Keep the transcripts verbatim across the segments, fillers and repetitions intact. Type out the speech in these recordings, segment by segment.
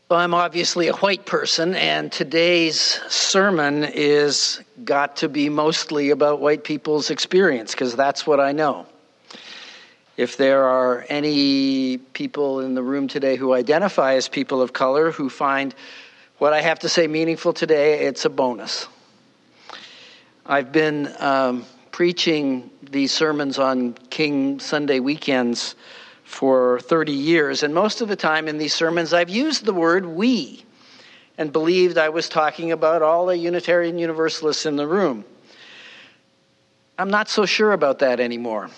Well, I'm obviously a white person, and today's sermon is got to be mostly about white people's experience, because that's what I know. If there are any people in the room today who identify as people of color who find what I have to say meaningful today, it's a bonus. I've been um, preaching these sermons on King Sunday weekends for thirty years, and most of the time in these sermons I've used the word we and believed I was talking about all the Unitarian Universalists in the room. I'm not so sure about that anymore.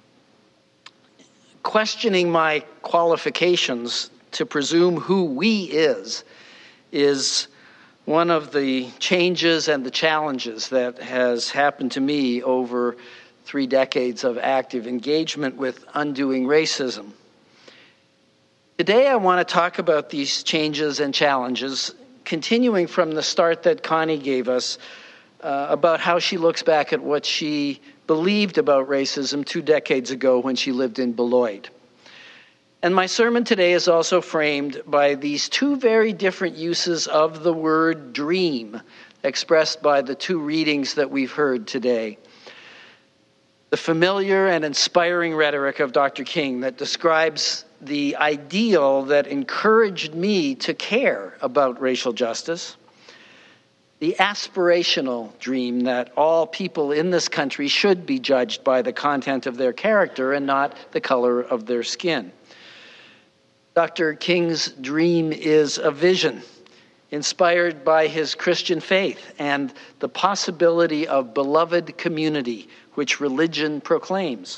Questioning my qualifications to presume who we is is one of the changes and the challenges that has happened to me over three decades of active engagement with undoing racism. Today I want to talk about these changes and challenges, continuing from the start that Connie gave us uh, about how she looks back at what she believed about racism two decades ago when she lived in Beloit. And my sermon today is also framed by these two very different uses of the word dream expressed by the two readings that we've heard today. The familiar and inspiring rhetoric of Doctor King that describes the ideal that encouraged me to care about racial justice. The aspirational dream that all people in this country should be judged by the content of their character and not the color of their skin. Doctor King's dream is a vision inspired by his Christian faith and the possibility of beloved community, which religion proclaims.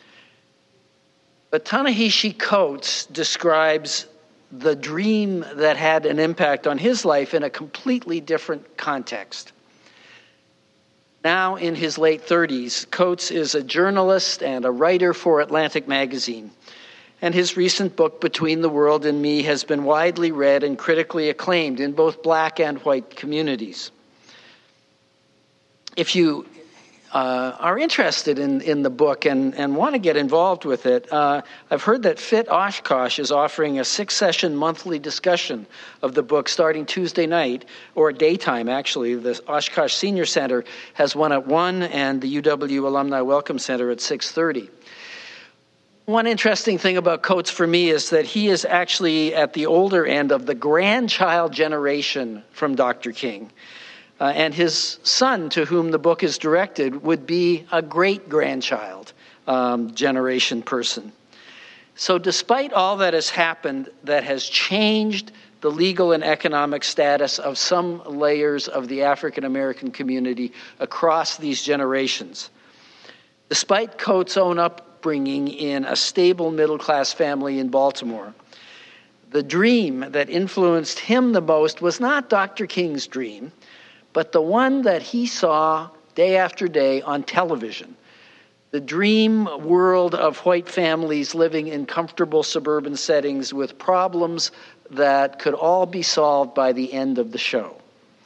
But Ta-Nehisi Coates describes the dream that had an impact on his life in a completely different context. Now in his late thirties, Coates is a journalist and a writer for Atlantic Magazine, and his recent book, Between the World and Me, has been widely read and critically acclaimed in both black and white communities. If you uh, are interested in, in the book and, and want to get involved with it, uh, I've heard that Fit Oshkosh is offering a six-session monthly discussion of the book starting Tuesday night, or daytime actually. The Oshkosh Senior Center has one at one and the U W Alumni Welcome Center at six thirty. One interesting thing about Coates for me is that he is actually at the older end of the grandchild generation from Doctor King. Uh, and his son, to whom the book is directed, would be a great-grandchild um, generation person. So despite all that has happened that has changed the legal and economic status of some layers of the African-American community across these generations, despite Coates' own upbringing in a stable middle-class family in Baltimore, the dream that influenced him the most was not Doctor King's dream, but the one that he saw day after day on television. The dream world of white families living in comfortable suburban settings with problems that could all be solved by the end of the show.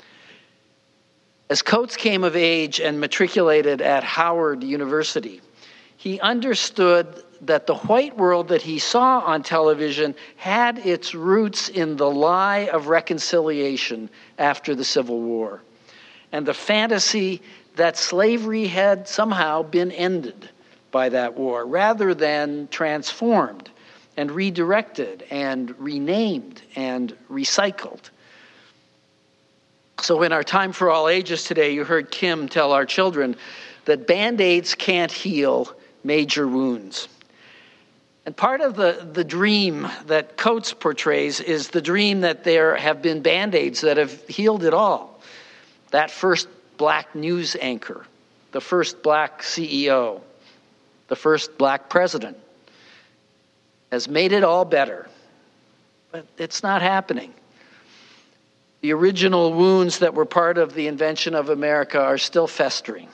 As Coates came of age and matriculated at Howard University, he understood that the white world that he saw on television had its roots in the lie of reconciliation after the Civil War, and the fantasy that slavery had somehow been ended by that war, rather than transformed and redirected and renamed and recycled. So in our Time for All Ages today, you heard Kim tell our children that Band-Aids can't heal major wounds. And part of the, the dream that Coates portrays is the dream that there have been Band-Aids that have healed it all. That first black news anchor, the first black C E O, the first black president has made it all better. But it's not happening. The original wounds that were part of the invention of America are still festering.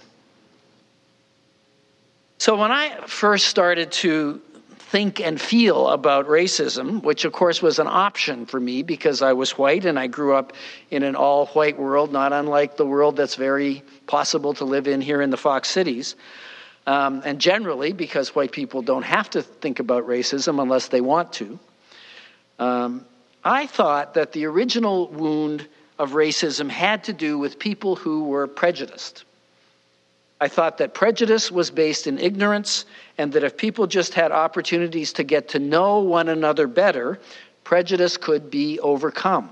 So when I first started to think and feel about racism, which of course was an option for me because I was white and I grew up in an all-white world, not unlike the world that's very possible to live in here in the Fox Cities. Um, and generally, because white people don't have to think about racism unless they want to, um, I thought that the original wound of racism had to do with people who were prejudiced. I thought that prejudice was based in ignorance, and that if people just had opportunities to get to know one another better, prejudice could be overcome.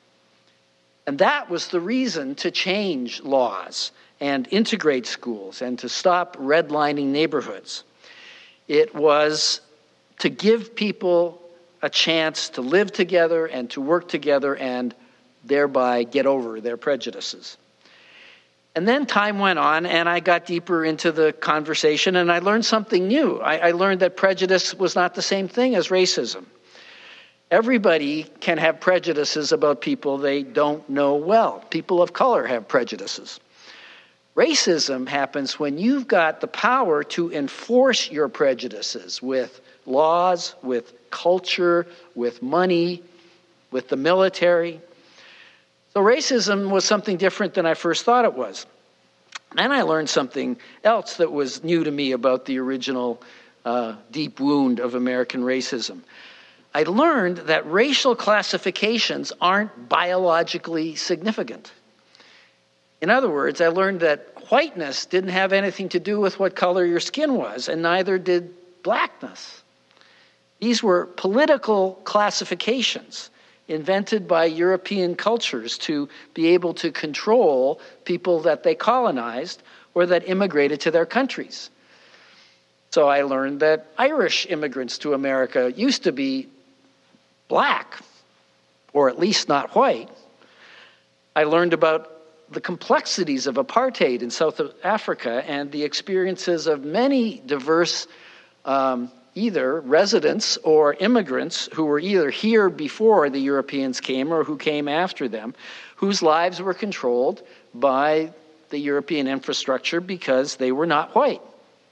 And that was the reason to change laws and integrate schools and to stop redlining neighborhoods. It was to give people a chance to live together and to work together and thereby get over their prejudices. And then time went on, and I got deeper into the conversation, and I learned something new. I, I learned that prejudice was not the same thing as racism. Everybody can have prejudices about people they don't know well. People of color have prejudices. Racism happens when you've got the power to enforce your prejudices with laws, with culture, with money, with the military. So racism was something different than I first thought it was. And I learned something else that was new to me about the original uh, deep wound of American racism. I learned that racial classifications aren't biologically significant. In other words, I learned that whiteness didn't have anything to do with what color your skin was, and neither did blackness. These were political classifications invented by European cultures to be able to control people that they colonized or that immigrated to their countries. So I learned that Irish immigrants to America used to be black, or at least not white. I learned about the complexities of apartheid in South Africa and the experiences of many diverse um, either residents or immigrants who were either here before the Europeans came or who came after them, whose lives were controlled by the European infrastructure because they were not white.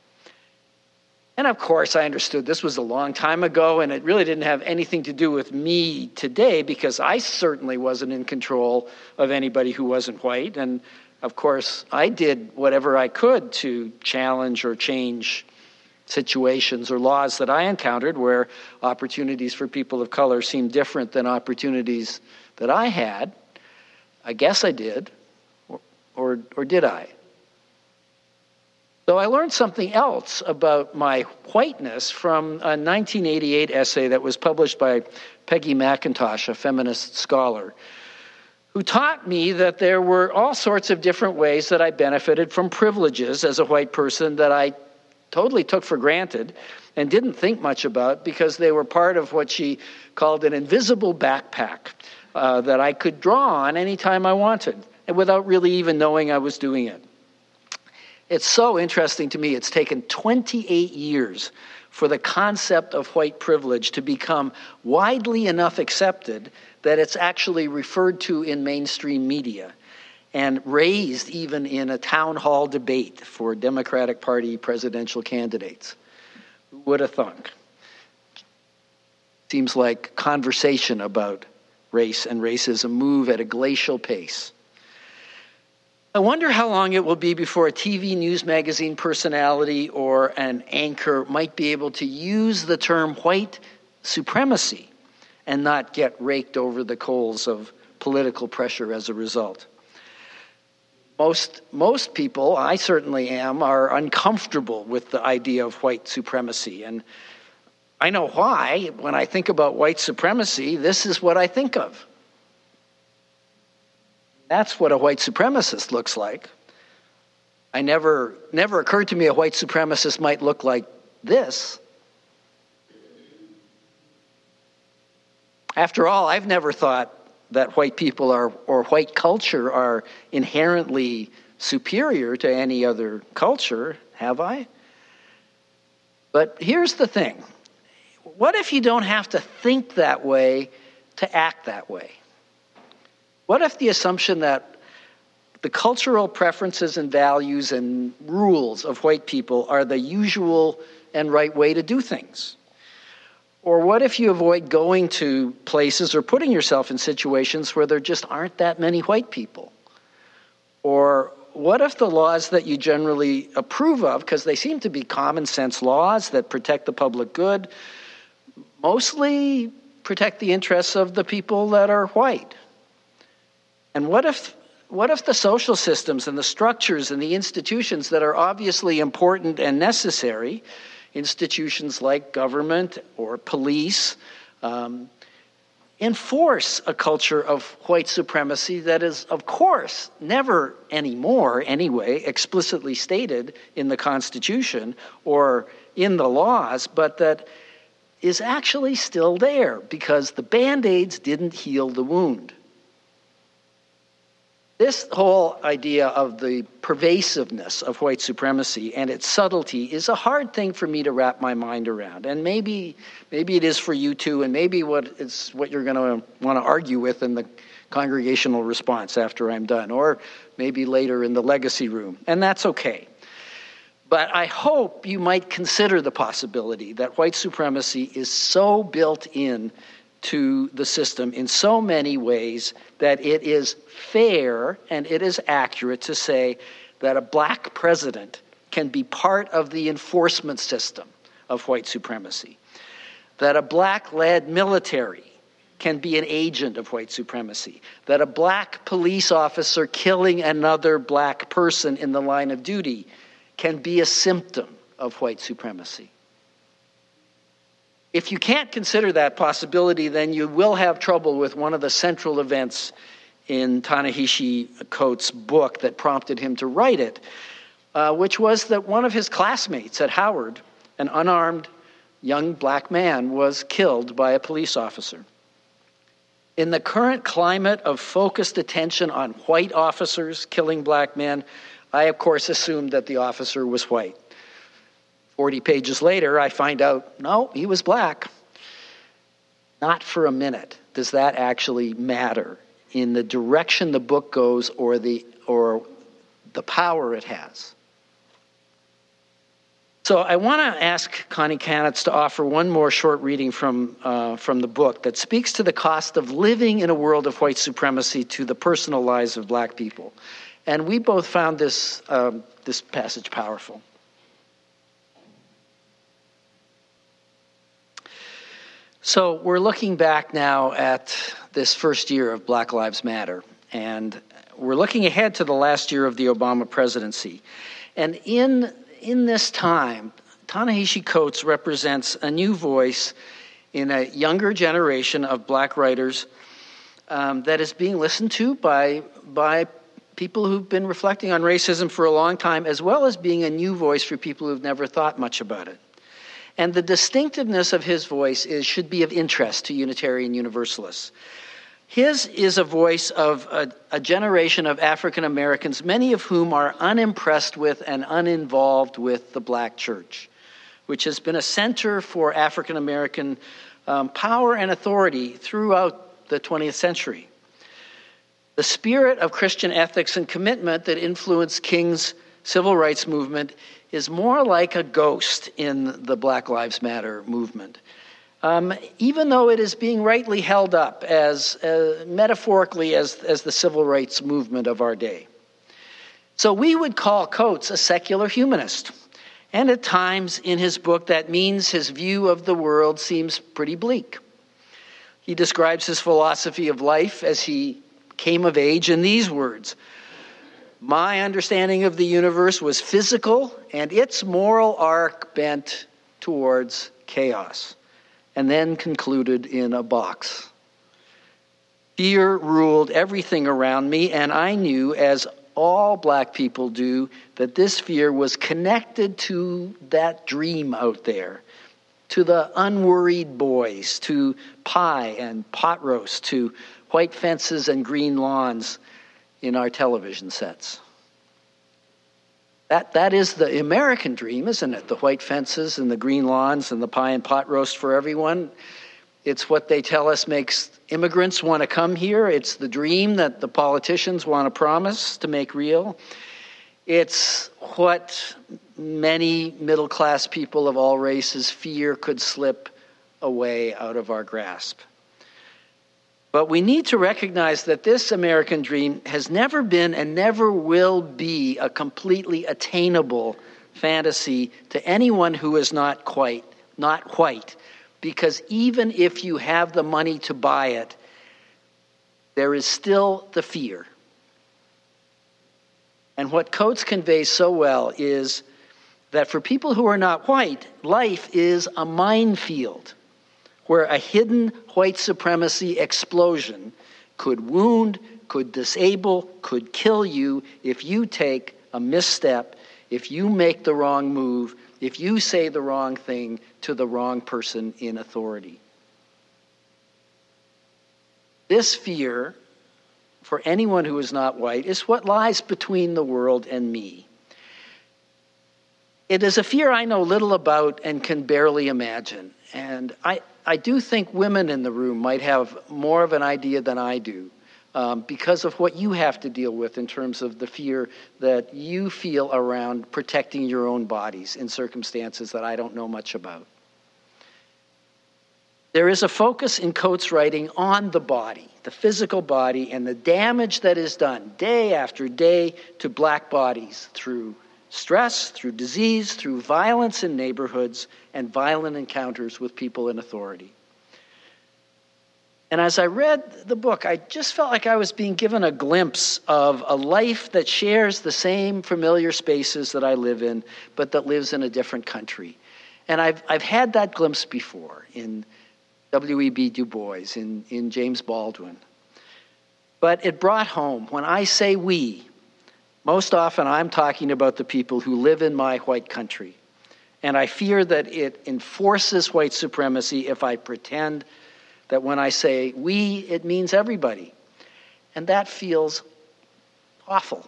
And of course, I understood this was a long time ago, and it really didn't have anything to do with me today because I certainly wasn't in control of anybody who wasn't white. And of course, I did whatever I could to challenge or change situations or laws that I encountered where opportunities for people of color seemed different than opportunities that I had. I guess I did, or, or, or did I? So I learned something else about my whiteness from a nineteen eighty-eight essay that was published by Peggy McIntosh, a feminist scholar, who taught me that there were all sorts of different ways that I benefited from privileges as a white person that I totally took for granted and didn't think much about because they were part of what she called an invisible backpack uh, that I could draw on anytime I wanted and without really even knowing I was doing it. It's so interesting to me. It's taken twenty-eight years for the concept of white privilege to become widely enough accepted that it's actually referred to in mainstream media and raised even in a town hall debate for Democratic Party presidential candidates. Who would have thunk? Seems like conversation about race and racism move at a glacial pace. I wonder how long it will be before a T V news magazine personality or an anchor might be able to use the term white supremacy and not get raked over the coals of political pressure as a result. Most, most people, I certainly am, are uncomfortable with the idea of white supremacy. And I know why. When I think about white supremacy, this is what I think of. That's what a white supremacist looks like. I never, never occurred to me a white supremacist might look like this. After all, I've never thought that white people are, or white culture are inherently superior to any other culture, have I? But here's the thing. What if you don't have to think that way to act that way? What if the assumption that the cultural preferences and values and rules of white people are the usual and right way to do things? Or what if you avoid going to places or putting yourself in situations where there just aren't that many white people? Or what if the laws that you generally approve of, because they seem to be common sense laws that protect the public good, mostly protect the interests of the people that are white? And what if what if the social systems and the structures and the institutions that are obviously important and necessary, institutions like government or police, um, enforce a culture of white supremacy that is, of course, never anymore, anyway, explicitly stated in the Constitution or in the laws, but that is actually still there because the Band-Aids didn't heal the wound. This whole idea of the pervasiveness of white supremacy and its subtlety is a hard thing for me to wrap my mind around. And maybe maybe it is for you too, and maybe what it's what you're going to want to argue with in the congregational response after I'm done, or maybe later in the legacy room. And that's okay. But I hope you might consider the possibility that white supremacy is so built in to the system in so many ways that it is fair and it is accurate to say that a black president can be part of the enforcement system of white supremacy, that a black-led military can be an agent of white supremacy, that a black police officer killing another black person in the line of duty can be a symptom of white supremacy. If you can't consider that possibility, then you will have trouble with one of the central events in Ta-Nehisi Coates' book that prompted him to write it, uh, which was that one of his classmates at Howard, an unarmed young black man, was killed by a police officer. In the current climate of focused attention on white officers killing black men, I, of course, assumed that the officer was white. Forty pages later, I find out, no, he was black. Not for a minute does that actually matter in the direction the book goes or the or the power it has. So I want to ask Connie Kanitz to offer one more short reading from uh, from the book that speaks to the cost of living in a world of white supremacy to the personal lives of black people. And we both found this um, this passage powerful. So we're looking back now at this first year of Black Lives Matter, and we're looking ahead to the last year of the Obama presidency. And in in this time, Ta-Nehisi Coates represents a new voice in a younger generation of black writers um, that is being listened to by by people who've been reflecting on racism for a long time, as well as being a new voice for people who've never thought much about it. And the distinctiveness of his voice is should be of interest to Unitarian Universalists. His is a voice of a, a generation of African Americans, many of whom are unimpressed with and uninvolved with the black church, which has been a center for African American um, power and authority throughout the twentieth century. The spirit of Christian ethics and commitment that influenced King's civil rights movement is more like a ghost in the Black Lives Matter movement. Um, even though it is being rightly held up as uh, metaphorically as, as the civil rights movement of our day. So we would call Coates a secular humanist. And at times in his book, that means his view of the world seems pretty bleak. He describes his philosophy of life as he came of age in these words: "My understanding of the universe was physical, and its moral arc bent towards chaos." And then concluded in a box. "Fear ruled everything around me, and I knew, as all black people do, that this fear was connected to that dream out there, to the unworried boys, to pie and pot roast, to white fences and green lawns in our television sets." That that is the American dream, isn't it? The white fences and the green lawns and the pie and pot roast for everyone. It's what they tell us makes immigrants want to come here. It's the dream that the politicians want to promise to make real. It's what many middle-class people of all races fear could slip away out of our grasp. But we need to recognize that this American dream has never been and never will be a completely attainable fantasy to anyone who is not quite, not white, because even if you have the money to buy it, there is still the fear. And what Coates conveys so well is that for people who are not white, life is a minefield where a hidden white supremacy explosion could wound, could disable, could kill you if you take a misstep, if you make the wrong move, if you say the wrong thing to the wrong person in authority. This fear, for anyone who is not white, is what lies between the world and me. It is a fear I know little about and can barely imagine. And I, I do think women in the room might have more of an idea than I do, um, because of what you have to deal with in terms of the fear that you feel around protecting your own bodies in circumstances that I don't know much about. There is a focus in Coates' writing on the body, the physical body, and the damage that is done day after day to black bodies through stress, through disease, through violence in neighborhoods, and violent encounters with people in authority. And as I read the book, I just felt like I was being given a glimpse of a life that shares the same familiar spaces that I live in, but that lives in a different country. And I've I've had that glimpse before in W E B Du Bois, in, in James Baldwin. But it brought home, when I say we, most often I'm talking about the people who live in my white country. And I fear that it enforces white supremacy if I pretend that when I say we, it means everybody. And that feels awful.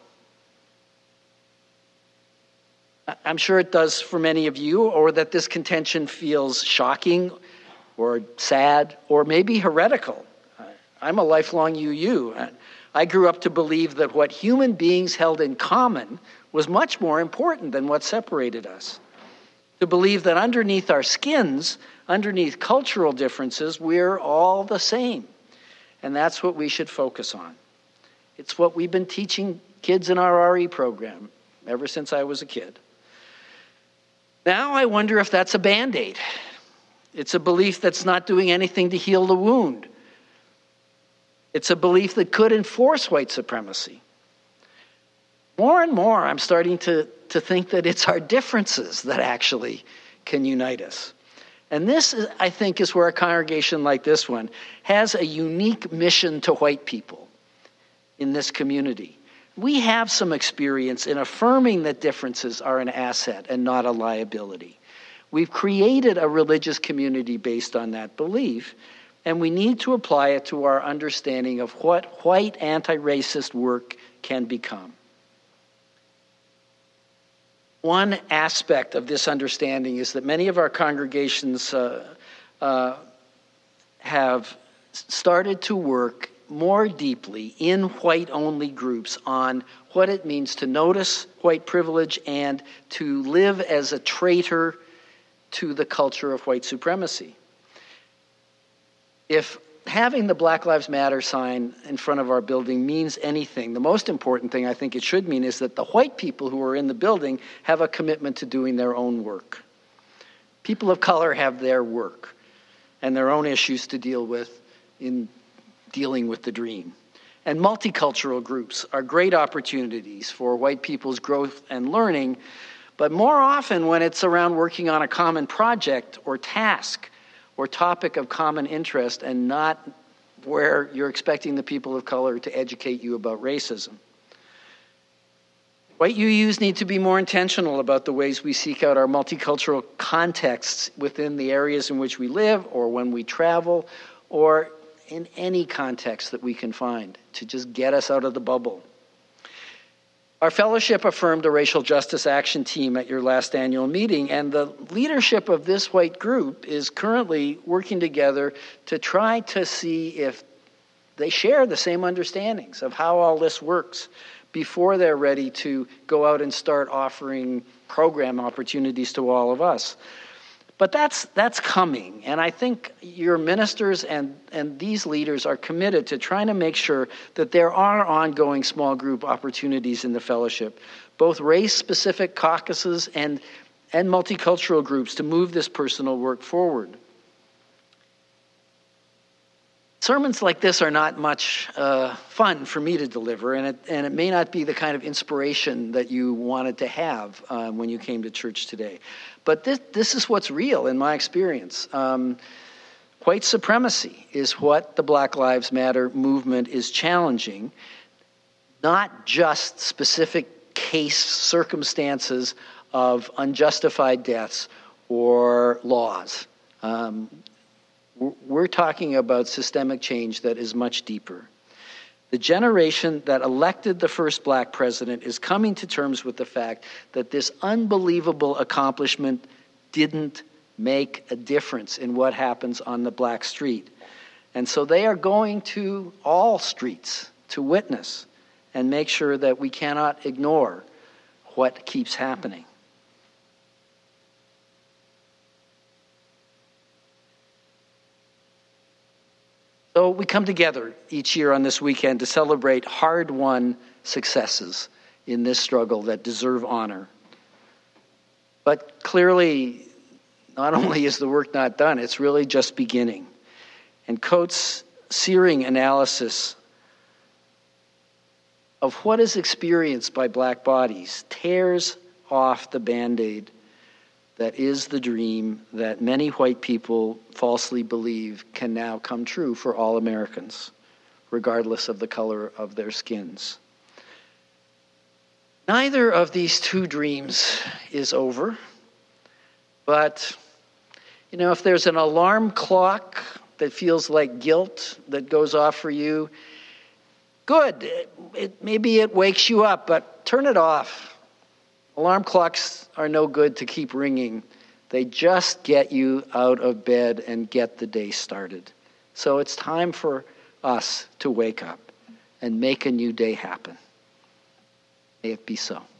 I'm sure it does for many of you, or that this contention feels shocking or sad or maybe heretical. I'm a lifelong U U. I grew up to believe that what human beings held in common was much more important than what separated us. To believe that underneath our skins, underneath cultural differences, we're all the same. And that's what we should focus on. It's what we've been teaching kids in our R E program ever since I was a kid. Now I wonder if that's a Band-Aid. It's a belief that's not doing anything to heal the wound. It's a belief that could enforce white supremacy. More and more, I'm starting to, to think that it's our differences that actually can unite us. And this, is, I think, is where a congregation like this one has a unique mission to white people in this community. We have some experience in affirming that differences are an asset and not a liability. We've created a religious community based on that belief, and we need to apply it to our understanding of what white anti-racist work can become. One aspect of this understanding is that many of our congregations uh, uh, have started to work more deeply in white-only groups on what it means to notice white privilege and to live as a traitor to the culture of white supremacy. If having the Black Lives Matter sign in front of our building means anything, the most important thing I think it should mean is that the white people who are in the building have a commitment to doing their own work. People of color have their work and their own issues to deal with in dealing with the dream. And multicultural groups are great opportunities for white people's growth and learning, but more often when it's around working on a common project or task or topic of common interest, and not where you're expecting the people of color to educate you about racism. White U Us need to be more intentional about the ways we seek out our multicultural contexts within the areas in which we live, or when we travel, or in any context that we can find to just get us out of the bubble. Our fellowship affirmed a racial justice action team at your last annual meeting, and the leadership of this white group is currently working together to try to see if they share the same understandings of how all this works before they're ready to go out and start offering program opportunities to all of us. But that's that's coming, and I think your ministers and, and these leaders are committed to trying to make sure that there are ongoing small group opportunities in the fellowship, both race-specific caucuses and, and multicultural groups to move this personal work forward. Sermons like this are not much uh, fun for me to deliver, and it, and it may not be the kind of inspiration that you wanted to have uh, when you came to church today. But this, this is what's real in my experience. Um, white supremacy is what the Black Lives Matter movement is challenging, not just specific case circumstances of unjustified deaths or laws. Um, We're talking about systemic change that is much deeper. The generation that elected the first black president is coming to terms with the fact that this unbelievable accomplishment didn't make a difference in what happens on the black street. And so they are going to all streets to witness and make sure that we cannot ignore what keeps happening. So we come together each year on this weekend to celebrate hard-won successes in this struggle that deserve honor. But clearly, not only is the work not done, it's really just beginning. And Coates' searing analysis of what is experienced by black bodies tears off the Band-Aid that is the dream that many white people falsely believe can now come true for all Americans, regardless of the color of their skins. Neither of these two dreams is over, but, you know, if there's an alarm clock that feels like guilt that goes off for you, good. It, it, maybe it wakes you up, but turn it off. Alarm clocks are no good to keep ringing. They just get you out of bed and get the day started. So it's time for us to wake up and make a new day happen. May it be so.